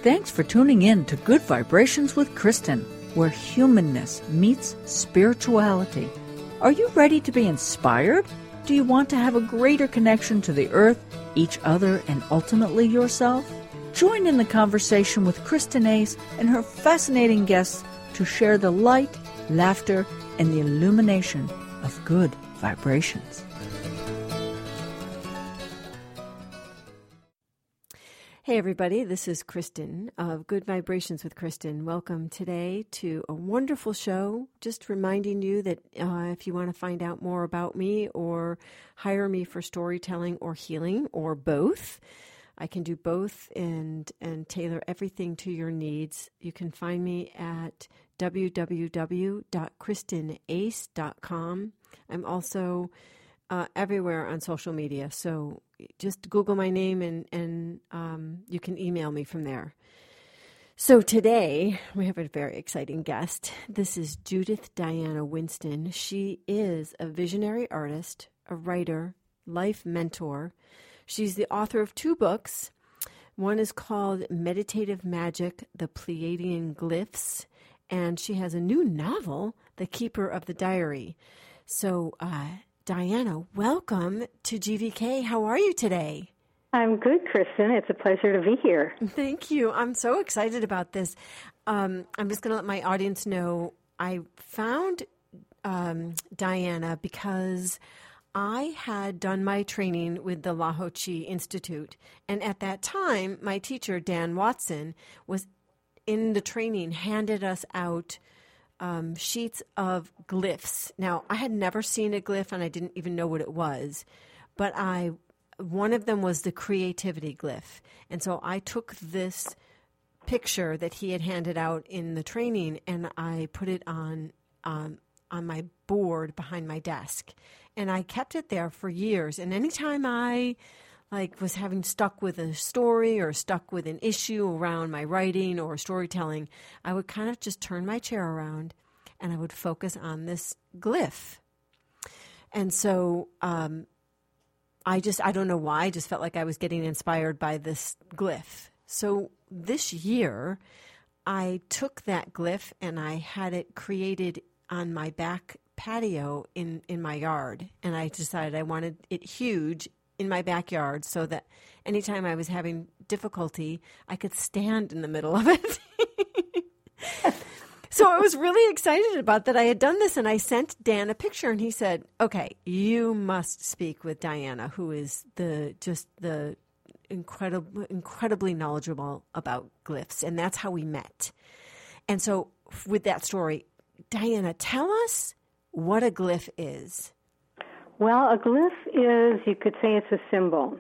Thanks for tuning in to Good Vibrations with Kristen, where humanness meets spirituality. Are you ready to be inspired? Do you want to have a greater connection to the earth, each other, and ultimately yourself? Join in the conversation with Kristen Ace and her fascinating guests to share the light, laughter, and the illumination of good vibrations. Hey everybody, this is Kristen of Good Vibrations with Kristen. Welcome today to a wonderful show. Just reminding you that if you want to find out more about me or hire me for storytelling or healing or both, I can do both and tailor everything to your needs. You can find me at www.kristinace.com. I'm also everywhere on social media, so just Google my name and you can email me from there. So today we have a very exciting guest. This is Judith Diana Winston. She is a visionary artist, a writer, life mentor. She's the author of 2 books. One is called Meditative Magic, The Pleiadian Glyphs, and she has a new novel, The Keeper of the Diary. So, Diana, welcome to GVK. How are you today? I'm good, Kristen. It's a pleasure to be here. Thank you. I'm so excited about this. I'm just going to let my audience know I found Diana because I had done my training with the Lao Chi Institute. And at that time, my teacher, Dan Watson, was in the training, handed us out sheets of glyphs. Now, I had never seen a glyph, and I didn't even know what it was, but one of them was the creativity glyph. And so I took this picture that he had handed out in the training, and I put it on my board behind my desk. And I kept it there for years. And anytime I was having stuck with a story or stuck with an issue around my writing or storytelling, I would kind of just turn my chair around and I would focus on this glyph. And so I don't know why, I just felt like I was getting inspired by this glyph. So this year, I took that glyph and I had it created on my back patio in my yard. And I decided I wanted it huge in my backyard so that anytime I was having difficulty, I could stand in the middle of it. So I was really excited about that I had done this, and I sent Dan a picture, and he said, okay, you must speak with Diana, who is the incredibly knowledgeable about glyphs, and that's how we met. And so with that story, Diana, tell us what a glyph is. Well, a glyph is, you could say it's a symbol.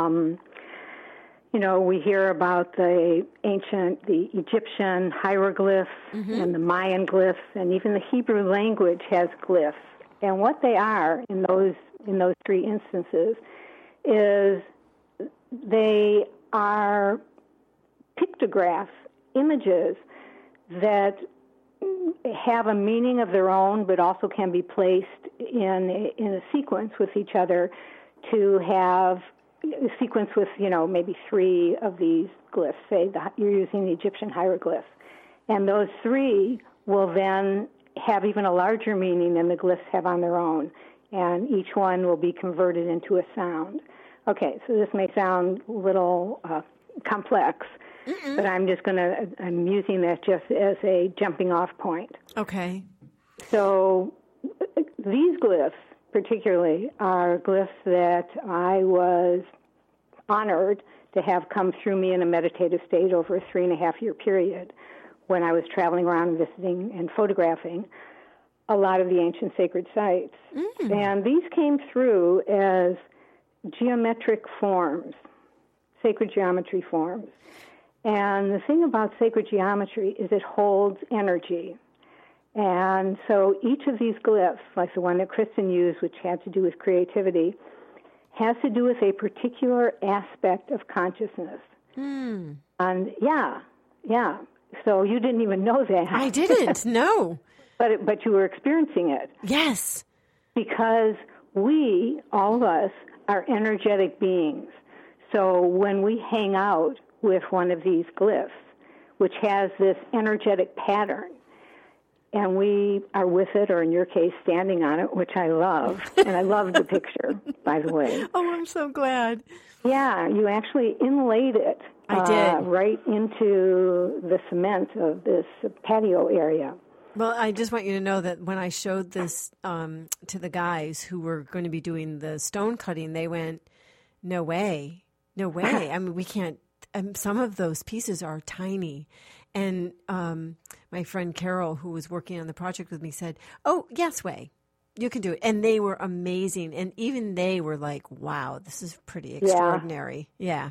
We hear about the Egyptian hieroglyphs and the Mayan glyphs, and even the Hebrew language has glyphs. And what they are in those 3 instances is they are pictographs, images that have a meaning of their own, but also can be placed in a sequence with each other to have a sequence with, maybe 3 of these glyphs. Say you're using the Egyptian hieroglyphs. And those 3 will then have even a larger meaning than the glyphs have on their own. And each one will be converted into a sound. Okay, so this may sound a little complex, but I'm using that just as a jumping off point. Okay. So these glyphs particularly are glyphs that I was honored to have come through me in a meditative state over a 3.5-year period when I was traveling around visiting and photographing a lot of the ancient sacred sites. And these came through as geometric forms, sacred geometry forms. And the thing about sacred geometry is it holds energy. And so each of these glyphs, like the one that Kristen used, which had to do with creativity, has to do with a particular aspect of consciousness. And yeah. So you didn't even know that. I didn't, no. But you were experiencing it. Yes. Because we, all of us, are energetic beings. So when we hang out with one of these glyphs, which has this energetic pattern. And we are with it, or in your case, standing on it, which I love. And I love the picture, by the way. Oh, I'm so glad. Yeah, you actually inlaid it. I did. Right into the cement of this patio area. Well, I just want you to know that when I showed this to the guys who were going to be doing the stone cutting, they went, no way, no way. I mean, we can't, some of those pieces are tiny. And my friend Carol, who was working on the project with me, said, oh, yes, way. You can do it. And they were amazing. And even they were like, wow, this is pretty extraordinary. Yeah.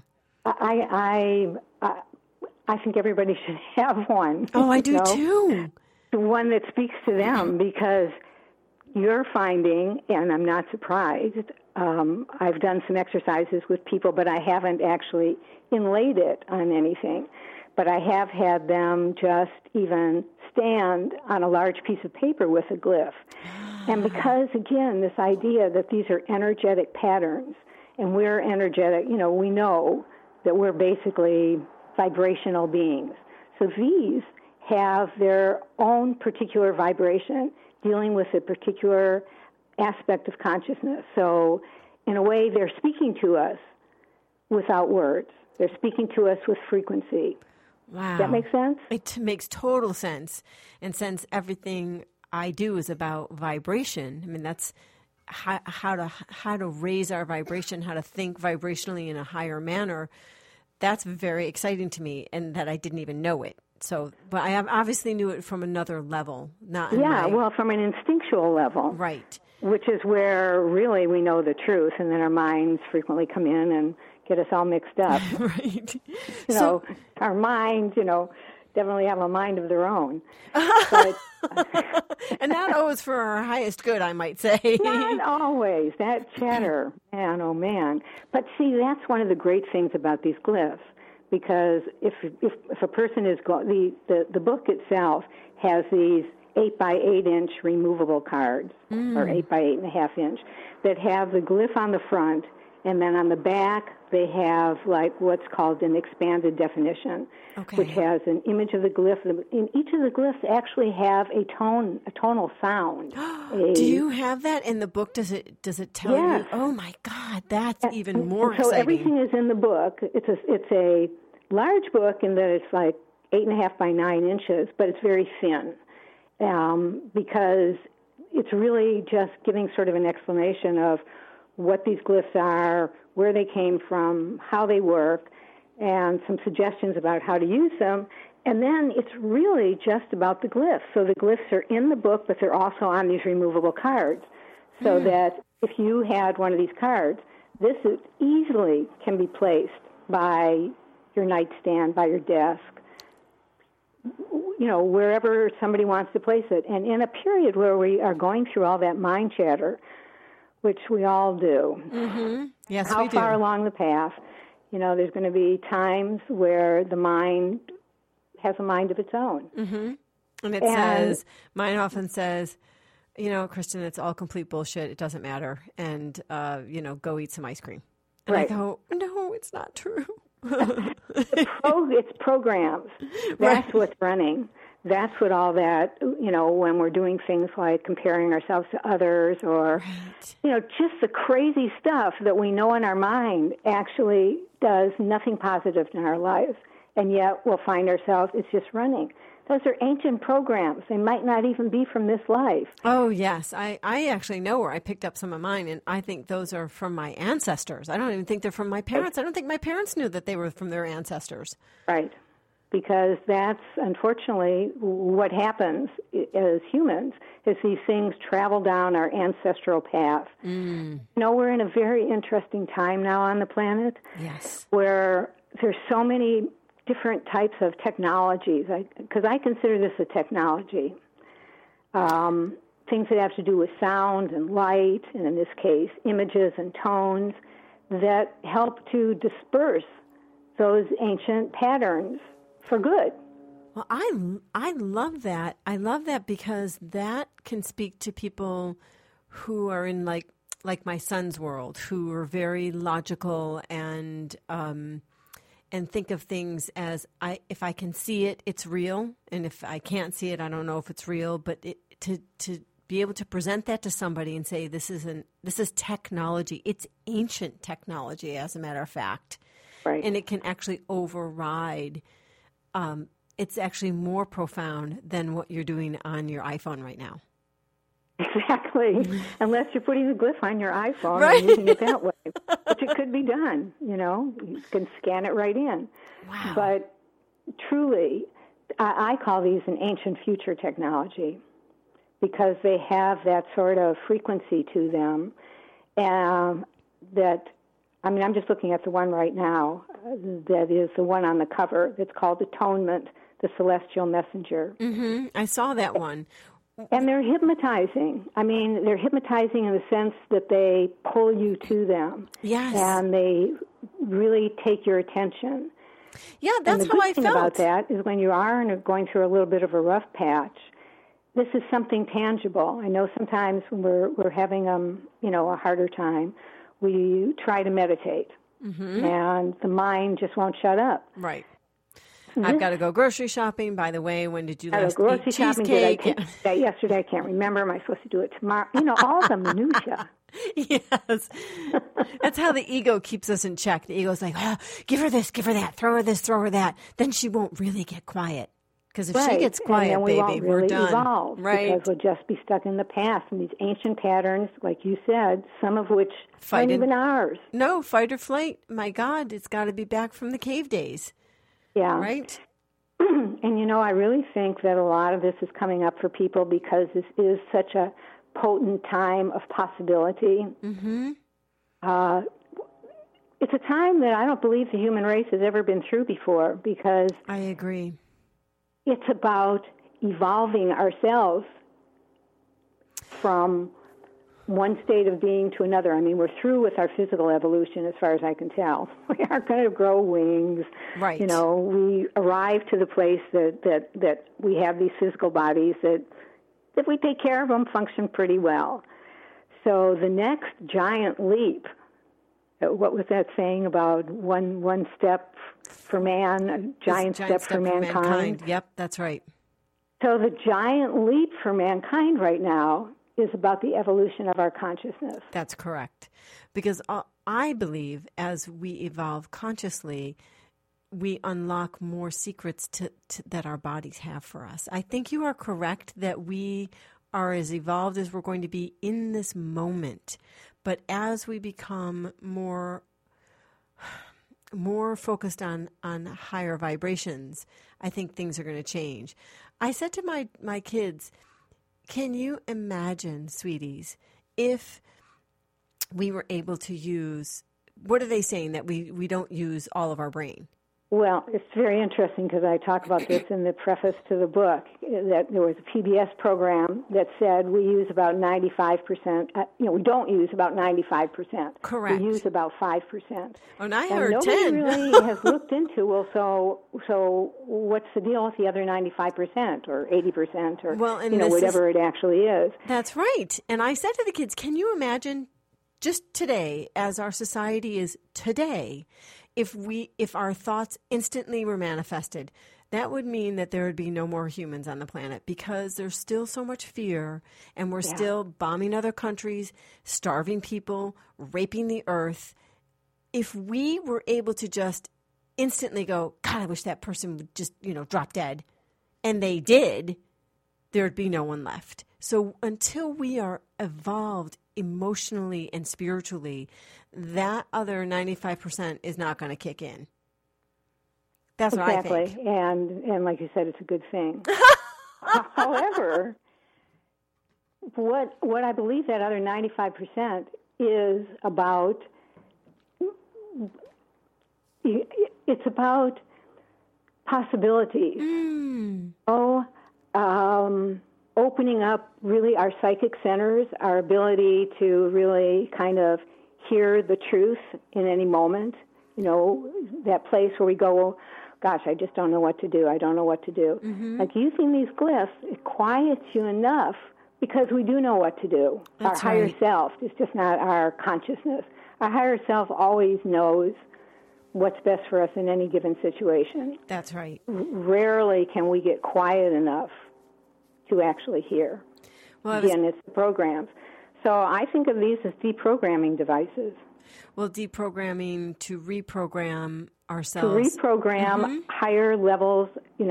I think everybody should have one. Oh, I do too. One that speaks to them, because you're finding, and I'm not surprised, I've done some exercises with people, but I haven't actually inlaid it on anything. But I have had them just even stand on a large piece of paper with a glyph. And because, again, this idea that these are energetic patterns, and we're energetic, we know that we're basically vibrational beings. So these have their own particular vibration dealing with a particular aspect of consciousness. So in a way, they're speaking to us without words. They're speaking to us with frequency. Wow. Does that make sense? It makes total sense. And since everything I do is about vibration, I mean, that's how to raise our vibration, how to think vibrationally in a higher manner. That's very exciting to me, and that I didn't even know it. So, but I obviously knew it from another level, not from an instinctual level. Right. Which is where really we know the truth, and then our minds frequently come in and get us all mixed up. Right. Our minds, definitely have a mind of their own. But, and not always for our highest good, I might say. Not always. That chatter, man, oh man. But see, that's one of the great things about these glyphs, because if a person is the book itself has these 8 by 8 inch removable cards, or 8 by 8.5 inch, that have the glyph on the front, and then on the back they have like what's called an expanded definition, which has an image of the glyph. And each of the glyphs actually have a tonal sound. Do you have that in the book? Does it tell you? Oh my God, that's even more exciting. So everything is in the book. It's a large book in that it's like 8.5 by 9 inches, but it's very thin, because it's really just giving sort of an explanation of what these glyphs are, where they came from, how they work, and some suggestions about how to use them. And then it's really just about the glyphs. So the glyphs are in the book, but they're also on these removable cards. So that if you had one of these cards, this easily can be placed by your nightstand, by your desk, wherever somebody wants to place it. And in a period where we are going through all that mind chatter, which we all do. Mm-hmm. Yes, How we do. far along the path? There's going to be times where the mind has a mind of its own. Mm-hmm. And it says, mine often says, Kristen, it's all complete bullshit. It doesn't matter. And, go eat some ice cream. And I go, no, it's not true. It's programs. That's what's running. That's what all that, when we're doing things like comparing ourselves to others or, just the crazy stuff that we know in our mind actually does nothing positive in our lives. And yet we'll find ourselves, it's just running. Those are ancient programs. They might not even be from this life. Oh, yes. I actually know where I picked up some of mine, and I think those are from my ancestors. I don't even think they're from my parents. I don't think my parents knew that they were from their ancestors. Right. Because that's, unfortunately, what happens as humans, is these things travel down our ancestral path. We're in a very interesting time now on the planet. Yes. Where there's so many different types of technologies, because I consider this a technology. Things that have to do with sound and light, and in this case, images and tones, that help to disperse those ancient patterns for good. Well, I love that. I love that because that can speak to people who are in like my son's world, who are very logical and and think of things as if I can see it, it's real, and if I can't see it, I don't know if it's real. But to be able to present that to somebody and say this is technology. It's ancient technology, as a matter of fact, right? And it can actually override. It's actually more profound than what you're doing on your iPhone right now. Exactly. Unless you're putting the glyph on your iPhone right. and using it that way, which it could be done. You can scan it right in. Wow. But truly, I call these an ancient future technology because they have that sort of frequency to them. I'm just looking at the one right now that is the one on the cover that's called Atonement, the Celestial Messenger. Mm-hmm. I saw that one. And they're hypnotizing. They're hypnotizing in the sense that they pull you to them. Yes. And they really take your attention. Yeah, that's how I felt. And the good thing about that is when you are going through a little bit of a rough patch, this is something tangible. I know sometimes when we're having a harder time, we try to meditate, and the mind just won't shut up. Right. I've got to go grocery shopping. By the way, when did you last eat shopping? cheesecake? Did I take that yesterday? I can't remember. Am I supposed to do it tomorrow? All the minutia. Yes. That's how the ego keeps us in check. The ego's like, give her this, give her that, throw her this, throw her that. Then she won't really get quiet. Because if she gets quiet, and then we baby, won't really we're done. Evolve, right. Because we'll just be stuck in the past. And these ancient patterns, like you said, some of which aren't even ours. No, fight or flight. My God, it's got to be back from the cave days. Yeah. Right? And, I really think that a lot of this is coming up for people because this is such a potent time of possibility. Mm-hmm. It's a time that I don't believe the human race has ever been through before because I agree. It's about evolving ourselves from one state of being to another. We're through with our physical evolution as far as I can tell. We aren't going to grow wings. Right. We arrive to the place that we have these physical bodies that if we take care of them, function pretty well. So the next giant leap, what was that saying about one step for man, a giant step for mankind? Yep, that's right. So the giant leap for mankind right now is about the evolution of our consciousness. That's correct. Because I believe as we evolve consciously, we unlock more secrets that our bodies have for us. I think you are correct that we are as evolved as we're going to be in this moment. But as we become more focused on higher vibrations, I think things are going to change. I said to my kids, can you imagine, sweeties, if we were able to use, what are they saying, that we don't use all of our brain? Well, it's very interesting because I talk about this in the preface to the book, that there was a PBS program that said we use about 95%, we don't use about 95%. Correct. We use about 5%. Oh, and I heard 10. Nobody really has looked into, so what's the deal with the other 95% or 80% or whatever it actually is? That's right. And I said to the kids, can you imagine just today, as our society is today, if our thoughts instantly were manifested, that would mean that there would be no more humans on the planet because there's still so much fear and we're still bombing other countries, starving people, raping the earth. If we were able to just instantly go, God, I wish that person would just, drop dead, and they did, there'd be no one left. So until we are evolved emotionally and spiritually, that other 95% is not going to kick in. That's what I think. Exactly. And like you said, it's a good thing. However, what I believe that other 95% is about, it's about possibilities. Opening up really our psychic centers, our ability to really kind of hear the truth in any moment. That place where we go, gosh, I just don't know what to do. I don't know what to do. Mm-hmm. Like using these glyphs, it quiets you enough because we do know what to do. That's our higher self is just not our consciousness. Our higher self always knows what's best for us in any given situation. That's right. Rarely can we get quiet enough to actually hear. Well, again, it's the programs. So I think of these as deprogramming devices. Well, deprogramming to reprogram ourselves. To reprogram higher levels,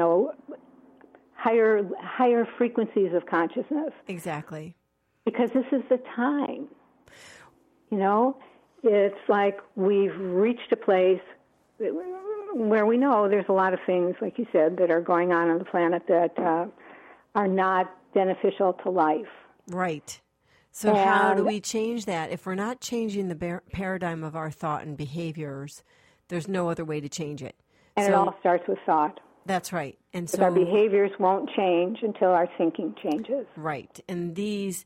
higher frequencies of consciousness. Exactly. Because this is the time. It's like we've reached a place where we know there's a lot of things, like you said, that are going on the planet that are not beneficial to life. Right. So how do we change that? If we're not changing the paradigm of our thought and behaviors, there's no other way to change it. And it all starts with thought. That's right. And so our behaviors won't change until our thinking changes. Right. And these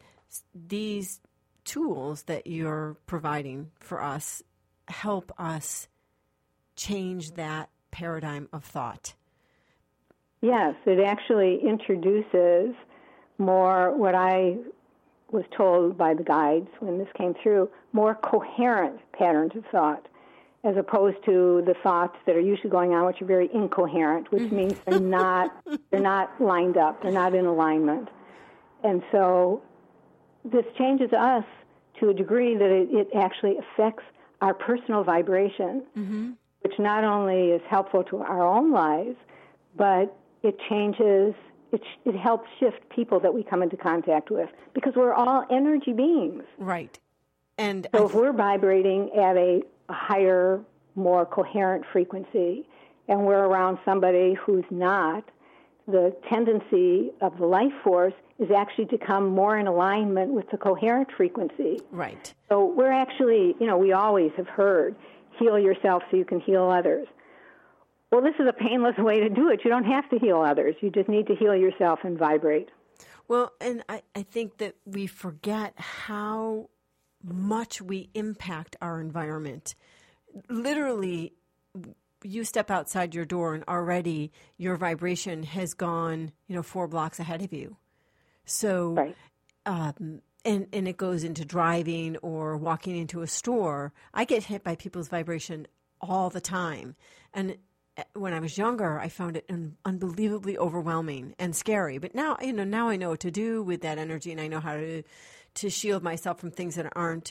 tools that you're providing for us help us change that paradigm of thought. Yes, it actually introduces more what I was told by the guides when this came through, more coherent patterns of thought, as opposed to the thoughts that are usually going on, which are very incoherent, which means they're not lined up, they're not in alignment. And so this changes us to a degree that it actually affects our personal vibration, which not only is helpful to our own lives, but it changes, it helps shift people that we come into contact with, because we're all energy beings. Right. And so if we're vibrating at a higher, more coherent frequency, and we're around somebody who's not, the tendency of the life force is actually to come more in alignment with the coherent frequency. Right. So we're actually, we always have heard, heal yourself so you can heal others. Well, this is a painless way to do it. You don't have to heal others. You just need to heal yourself and vibrate. Well, and I think that we forget how much we impact our environment. Literally, you step outside your door and already your vibration has gone, 4 blocks ahead of you. So, right. And it goes into driving or walking into a store. I get hit by people's vibration all the time. And when I was younger, I found it unbelievably overwhelming and scary. But now, now I know what to do with that energy, and I know how to shield myself from things that aren't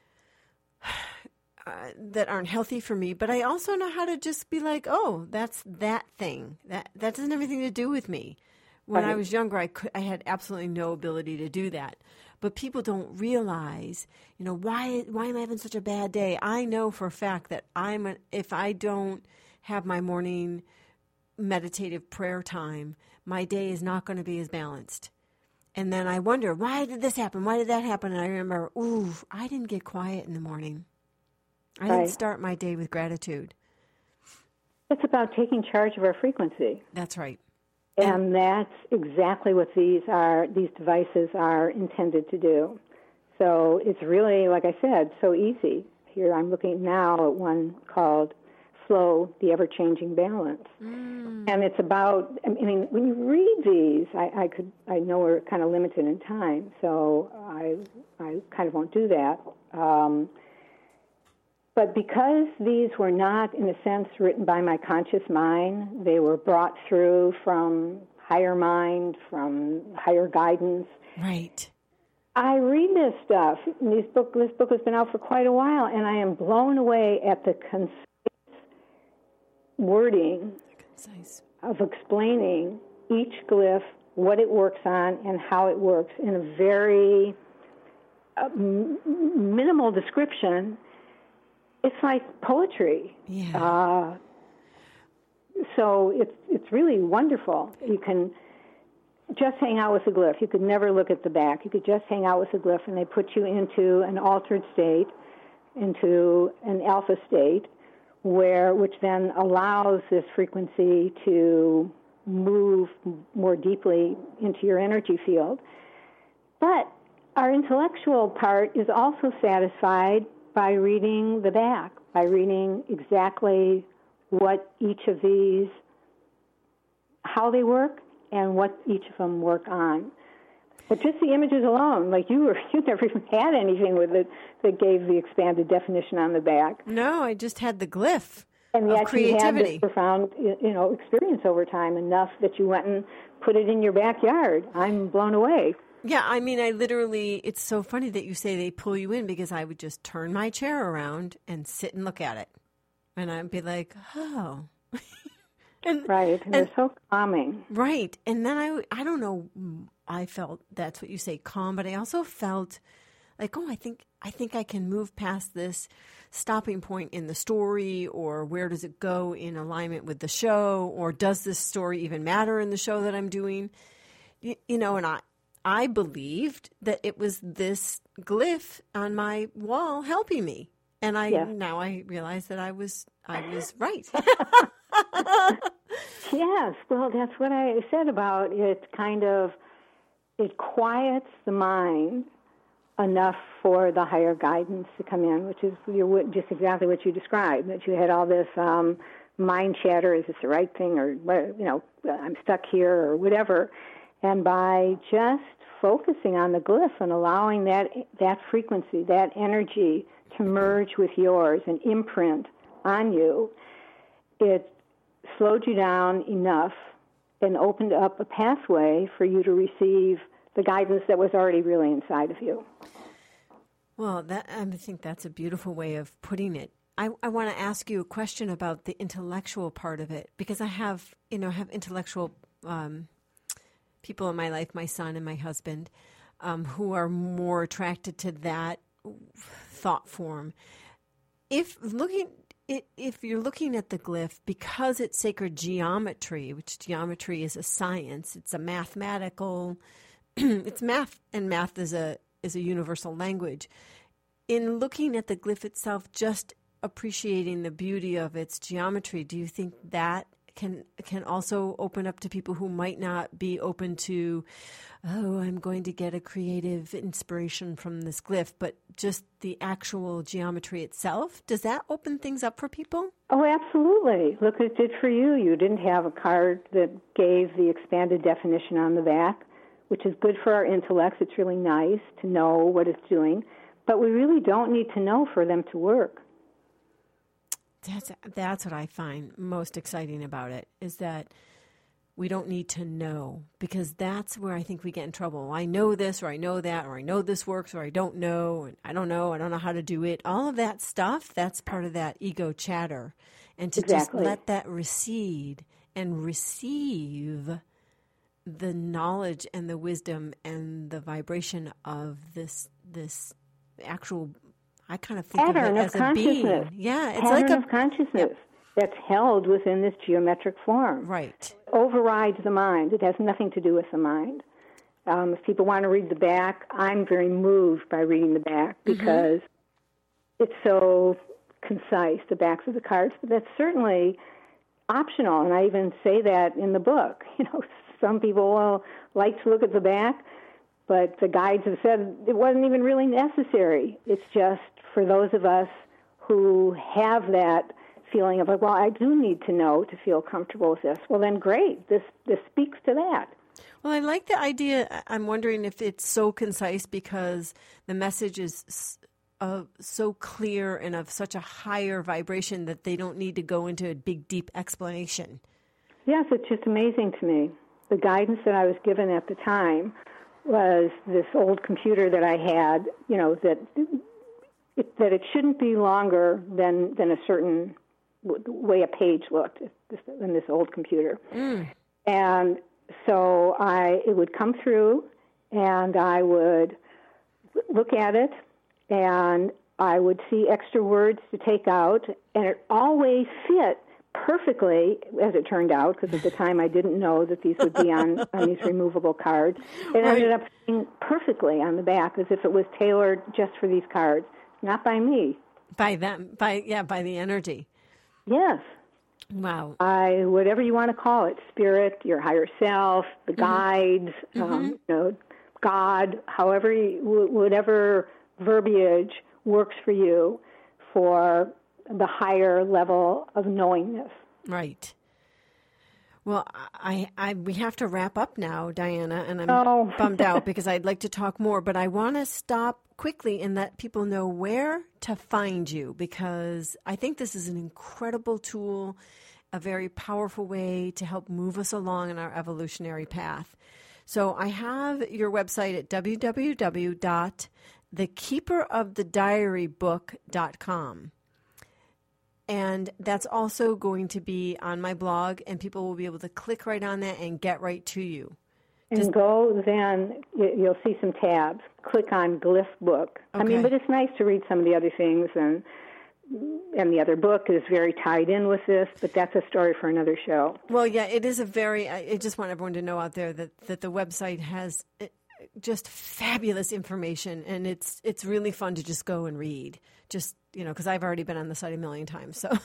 healthy for me. But I also know how to just be like, oh, that's that thing. That doesn't have anything to do with me. When I was younger, I had absolutely no ability to do that. But people don't realize, why am I having such a bad day? I know for a fact that if I don't have my morning meditative prayer time, my day is not going to be as balanced. And then I wonder, why did this happen? Why did that happen? And I remember, I didn't get quiet in the morning. I didn't start my day with gratitude. It's about taking charge of our frequency. That's right. And that's exactly what these devices are intended to do. So it's really, like I said, so easy. Here I'm looking now at one called Flow, the Ever-Changing Balance. And it's about, when you read these, I know we're kind of limited in time, so I kind of won't do that. But because these were not, in a sense, written by my conscious mind, they were brought through from higher mind, from higher guidance. Right. I read this stuff. This book has been out for quite a while, and I am blown away at the concise wording of explaining each glyph, what it works on, and how it works in a very minimal description. It's like poetry. Yeah. So it's really wonderful. You can just hang out with the glyph. You could never look at the back. You could just hang out with the glyph, and they put you into an altered state, into an alpha state, which then allows this frequency to move more deeply into your energy field. But our intellectual part is also satisfied by reading the back, by reading exactly what each of these, how they work, and what each of them work on. But just the images alone, like you never even had anything with it that gave the expanded definition on the back. No, I just had the glyph. And yet creativity. You had this profound, experience over time, enough that you went and put it in your backyard. I'm blown away. Yeah, I mean, it's so funny that you say they pull you in, because I would just turn my chair around and sit and look at it. And I'd be like, oh. And they're so calming. Right. And then I don't know, I felt, that's what you say, calm, but I also felt like, I think I can move past this stopping point in the story, or where does it go in alignment with the show, or does this story even matter in the show that I'm doing? And I believed that it was this glyph on my wall helping me. And now I realize that I was right. Yes, well, that's what I said about it. It quiets the mind enough for the higher guidance to come in, which is just exactly what you described, that you had all this mind chatter, is this the right thing, or, I'm stuck here, or whatever. And by just focusing on the glyph and allowing that frequency, that energy to merge with yours and imprint on you, it slowed you down enough and opened up a pathway for you to receive the guidance that was already really inside of you. Well, I think that's a beautiful way of putting it. I want to ask you a question about the intellectual part of it, because I have intellectual people in my life, my son and my husband, who are more attracted to that thought form. If you're looking at the glyph, because it's sacred geometry, which geometry is a science, it's a mathematical, it's math, and math is a universal language. In looking at the glyph itself, just appreciating the beauty of its geometry, do you think that can also open up to people who might not be open to, I'm going to get a creative inspiration from this glyph, but just the actual geometry itself? Does that open things up for people? Oh, absolutely. Look, it did for you. You didn't have a card that gave the expanded definition on the back, which is good for our intellects. It's really nice to know what it's doing, but we really don't need to know for them to work. That's what I find most exciting about it, is that we don't need to know, because that's where I think we get in trouble. I know this, or I know that, or I know this works, or I don't know, and I don't know how to do it. All of that stuff, that's part of that ego chatter. And to just let that recede and receive the knowledge and the wisdom and the vibration of this actual, I kind of think pattern of it as a being. Yeah, it's pattern like of consciousness that's held within this geometric form. Right. Overrides the mind. It has nothing to do with the mind. If people want to read the back, I'm very moved by reading the back, because it's so concise, the backs of the cards. But that's certainly optional, and I even say that in the book. Some people will like to look at the back, but the guides have said it wasn't even really necessary. It's just for those of us who have that feeling of, well, I do need to know to feel comfortable with this. Well, then great. This speaks to that. Well, I like the idea. I'm wondering if it's so concise because the message is so clear and of such a higher vibration that they don't need to go into a big, deep explanation. Yes, it's just amazing to me. The guidance that I was given at the time was this old computer that I had, that it shouldn't be longer than a certain way a page looked in this old computer. And so it would come through, and I would look at it, and I would see extra words to take out, and it always fit perfectly, as it turned out, because at the time I didn't know that these would be on these removable cards. It ended up being perfectly on the back, as if it was tailored just for these cards, not by me. By them, by the energy. Yes. Wow. Whatever you want to call it, spirit, your higher self, the guides, God, whatever verbiage works for you for the higher level of knowingness. Right. Well, we have to wrap up now, Diana, and I'm bummed out because I'd like to talk more, but I want to stop quickly and let people know where to find you, because I think this is an incredible tool, a very powerful way to help move us along in our evolutionary path. So I have your website at www.thekeeperofthediarybook.com. And that's also going to be on my blog, and people will be able to click right on that and get right to you. And go then, you'll see some tabs. Click on Glyph Book. Okay. But it's nice to read some of the other things, and the other book is very tied in with this, but that's a story for another show. Well, yeah, it is I just want everyone to know out there that the website has just fabulous information, and it's really fun to just go and read. Just, because I've already been on the site a million times, so.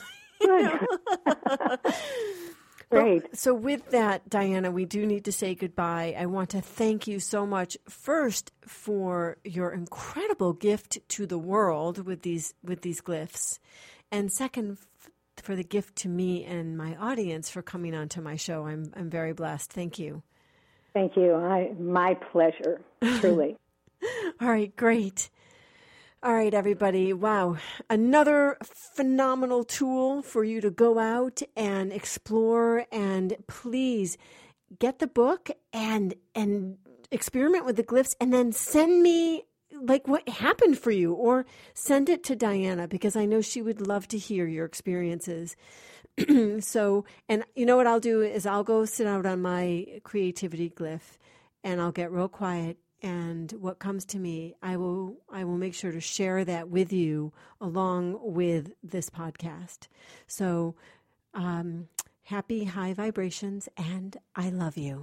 Great. So with that, Diana, we do need to say goodbye. I want to thank you so much, first, for your incredible gift to the world with these glyphs, and second, for the gift to me and my audience for coming onto my show. I'm very blessed. Thank you. Thank you. My pleasure, truly. All right, great. All right, everybody. Wow. Another phenomenal tool for you to go out and explore. And please get the book and experiment with the glyphs, and then send me what happened for you, or send it to Diana, because I know she would love to hear your experiences. So, and you know what I'll do is I'll go sit out on my creativity glyph, and I'll get real quiet. And what comes to me, I will make sure to share that with you along with this podcast. So, happy high vibrations, and I love you.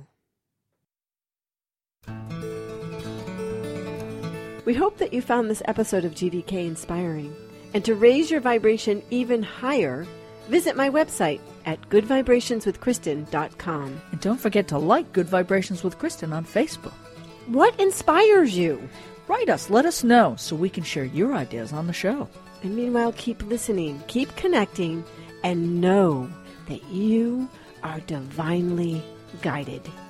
We hope that you found this episode of GVK inspiring. And to raise your vibration even higher, visit my website at goodvibrationswithkristen.com. And don't forget to like Good Vibrations with Kristen on Facebook. What inspires you? Write us, let us know, so we can share your ideas on the show. And meanwhile, keep listening, keep connecting, and know that you are divinely guided.